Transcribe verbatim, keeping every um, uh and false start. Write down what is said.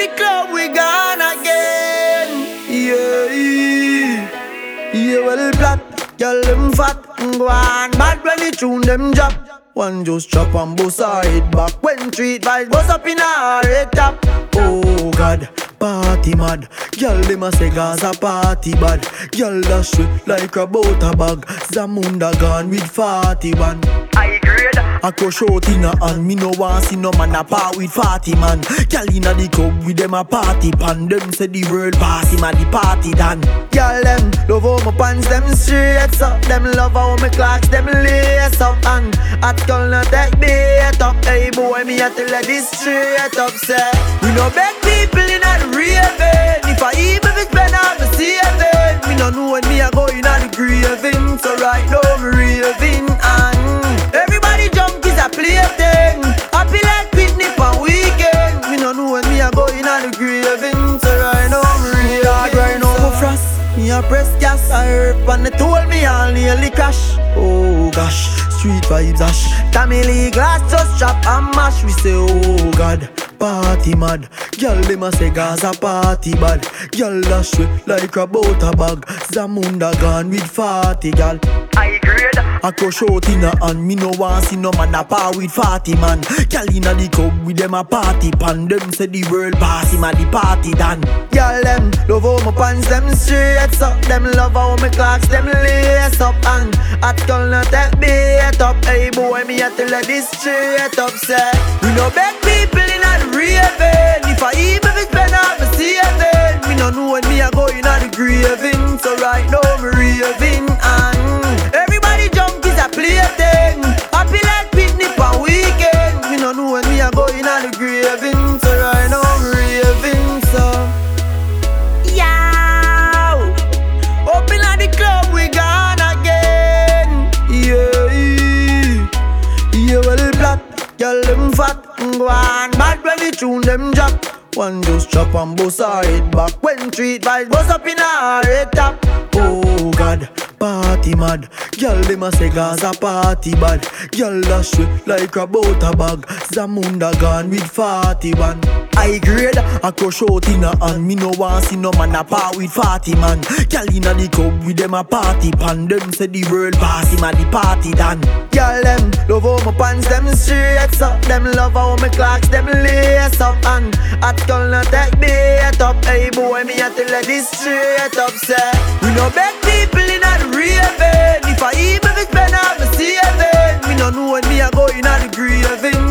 the club, we gone again. Yeah, yeah, well black, girl them fat, go on bad when the tune them drop. One just chop and bust her head back when street vibes bust up in her head top. Oh God, party mad. Girl dem a say Gaza party bad. Girl dash it like a butter bag. Zamunda gone with forty-one. I grade. I crush out in a hand. Me no want see no man a part with forty man. Girl inna the club with them a party pan. Them say the world pass him a the party done. Girl them love how my pants them straight up. Them love how my clocks them lace up. And at girl not take bait up. Hey boy me a tell her this straight up. Say we no beg people inna the raving. If I even fit spend out me saving. Me no know when me a go inna the graving. So right now me raving and everybody jump is a plaything. Happy like picnic on weekend. Me no know when me a go inna the graving. So right now me raving. Right now me frost. Me a press gas. I heard and they told me I'll nearly crash. Oh gosh, street vibes ash. Tamale glass just chop and mash. We say oh God, party mad. Girl dem a say Gaza party bad. Girl dash it like a butter bag. Zamunda gone with forty gal. I grade. I crush out in a hand. Me no want see no man a par with forty man. Girl inna the club with them a party pan. Them say the world pass him a the party done. Girl them love how my pants them straight up. Them love how my clocks them lace up. And at girl not take bait up. Hey boy me a tell her this straight up. Say we no beg people inna the raving. If I even fit spend out me saving. Me no know when me a go inna the graving. So right now me raving and everybody jump is a plaything. Happy like picnic on weekend. Me no know when me a go inna the graving. So right now me raving. So yow, up inna the club we gone again. Yeah, yeah, well black, girl them fat, go on bad when the tune them drop. One just chop and bust her head back when street vibes bust up in her head top. Oh God, party mad. Girl dem a say Gaza party bad. Girl dash it like a butter bag. Zamunda gone with forty-one. I grade. I crush out in a hand. Me no want see no man a part with forty man. Girl inna the club with them a party pan. Them say the world pass him a the party done. Girl them love how my pants them straight up. Them love how my clocks them lace up. And at girl not take bait up. Hey boy me a tell her this straight up. Say we no beg people inna the raving. If I even fit spend out me saving. Me no know when me a go inna the graving.